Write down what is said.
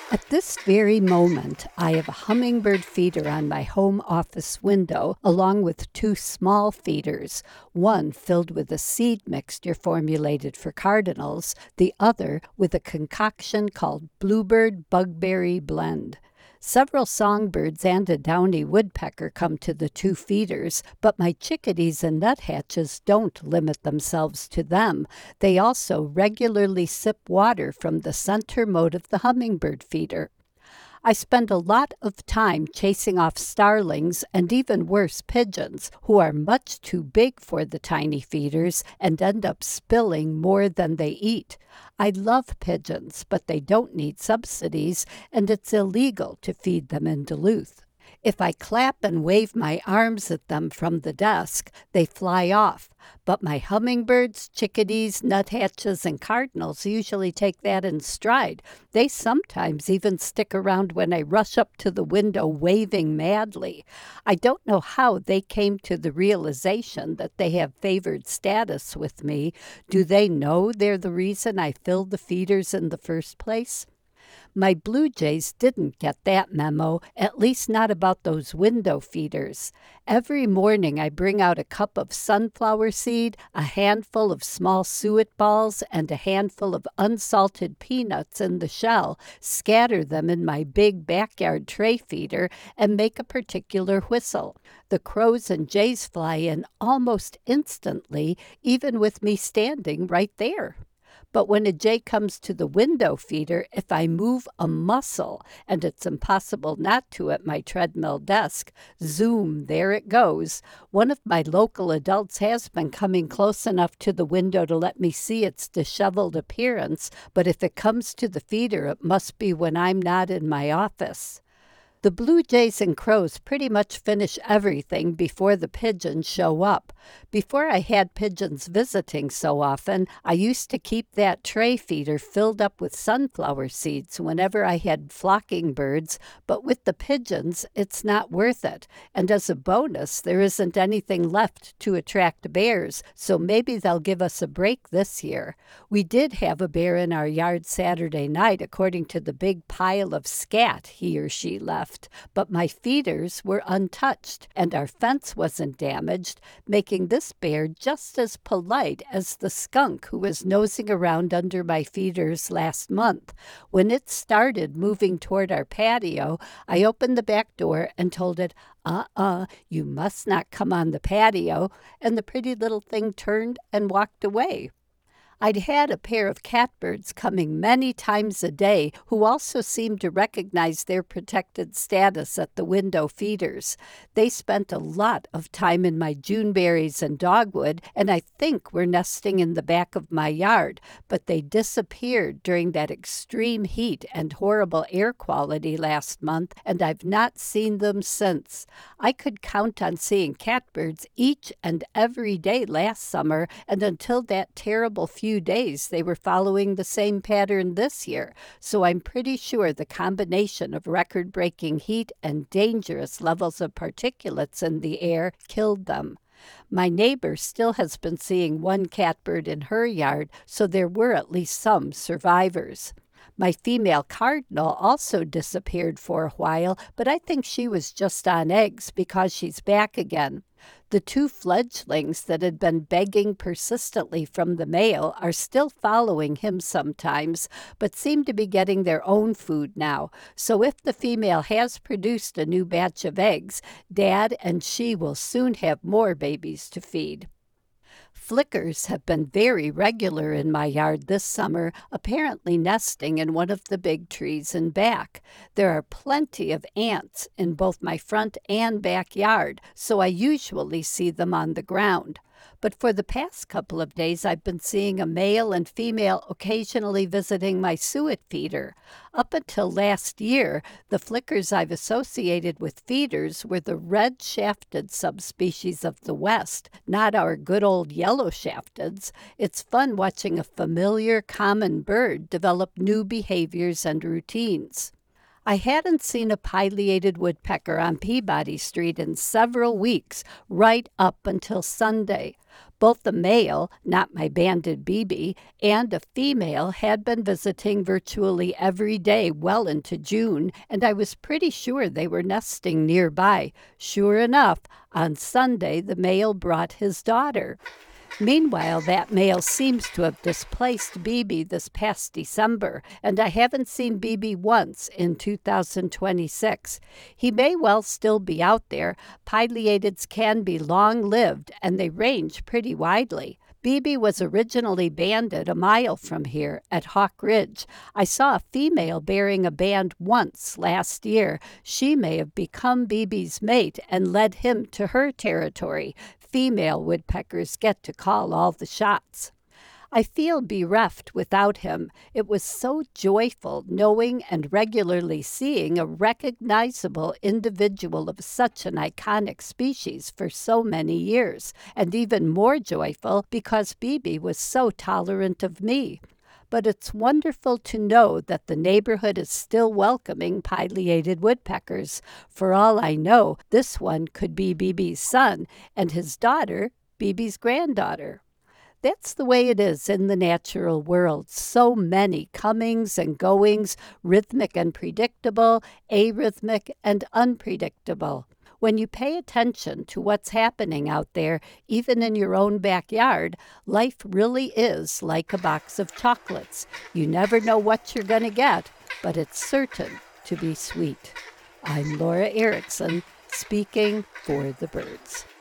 At this very moment, I have a hummingbird feeder on my home office window, along with two small feeders, one filled with a seed mixture formulated for cardinals, the other with a concoction called Bluebird Bugberry Blend. Several songbirds and a downy woodpecker come to the two feeders, but my chickadees and nuthatches don't limit themselves to them. They also regularly sip water from the center moat of the hummingbird feeder. I spend a lot of time chasing off starlings and even worse, pigeons, who are much too big for the tiny feeders and end up spilling more than they eat. I love pigeons, but they don't need subsidies, and it's illegal to feed them in Duluth. If I clap and wave my arms at them from the desk, they fly off. But my hummingbirds, chickadees, nuthatches, and cardinals usually take that in stride. They sometimes even stick around when I rush up to the window waving madly. I don't know how they came to the realization that they have favored status with me. Do they know they're the reason I filled the feeders in the first place? My blue jays didn't get that memo, at least not about those window feeders. Every morning I bring out a cup of sunflower seed, a handful of small suet balls, and a handful of unsalted peanuts in the shell, scatter them in my big backyard tray feeder, and make a particular whistle. The crows and jays fly in almost instantly, even with me standing right there. But when a jay comes to the window feeder, if I move a muscle, and it's impossible not to at my treadmill desk, zoom, there it goes. One of my local adults has been coming close enough to the window to let me see its disheveled appearance, but if it comes to the feeder, it must be when I'm not in my office. The blue jays and crows pretty much finish everything before the pigeons show up. Before I had pigeons visiting so often, I used to keep that tray feeder filled up with sunflower seeds whenever I had flocking birds, but with the pigeons, it's not worth it. And as a bonus, there isn't anything left to attract bears, so maybe they'll give us a break this year. We did have a bear in our yard Saturday night, according to the big pile of scat he or she left. But my feeders were untouched, and our fence wasn't damaged, making this bear just as polite as the skunk who was nosing around under my feeders last month. When it started moving toward our patio, I opened the back door and told it, you must not come on the patio, and the pretty little thing turned and walked away. I'd had a pair of catbirds coming many times a day who also seemed to recognize their protected status at the window feeders. They spent a lot of time in my juneberries and dogwood, and I think were nesting in the back of my yard, but they disappeared during that extreme heat and horrible air quality last month, and I've not seen them since. I could count on seeing catbirds each and every day last summer, and until that terrible few days they were following the same pattern this year, so I'm pretty sure the combination of record-breaking heat and dangerous levels of particulates in the air killed them. My neighbor still has been seeing one catbird in her yard, so there were at least some survivors. My female cardinal also disappeared for a while, but I think she was just on eggs because she's back again. The two fledglings that had been begging persistently from the male are still following him sometimes, but seem to be getting their own food now. So if the female has produced a new batch of eggs, Dad and she will soon have more babies to feed. Flickers have been very regular in my yard this summer, apparently nesting in one of the big trees in back. There are plenty of ants in both my front and backyard, so I usually see them on the ground. But for the past couple of days, I've been seeing a male and female occasionally visiting my suet feeder. Up until last year, the flickers I've associated with feeders were the red-shafted subspecies of the West, not our good old yellow-shafteds. It's fun watching a familiar, common bird develop new behaviors and routines. I hadn't seen a pileated woodpecker on Peabody Street in several weeks, right up until Sunday. Both the male, not my banded BB, and a female had been visiting virtually every day well into June, and I was pretty sure they were nesting nearby. Sure enough, on Sunday the male brought his daughter. Meanwhile, that male seems to have displaced BB this past December, and I haven't seen BB once in 2026. He may well still be out there. Pileatids can be long-lived, and they range pretty widely. BB was originally banded a mile from here at Hawk Ridge. I saw a female bearing a band once last year. She may have become BB's mate and led him to her territory. Female woodpeckers get to call all the shots. I feel bereft without him. It was so joyful knowing and regularly seeing a recognizable individual of such an iconic species for so many years, and even more joyful because BB was so tolerant of me. But it's wonderful to know that the neighborhood is still welcoming pileated woodpeckers. For all I know, this one could be BB's son, and his daughter, BB's granddaughter. That's the way it is in the natural world. So many comings and goings, rhythmic and predictable, arrhythmic and unpredictable. When you pay attention to what's happening out there, even in your own backyard, life really is like a box of chocolates. You never know what you're going to get, but it's certain to be sweet. I'm Laura Erickson, speaking for the birds.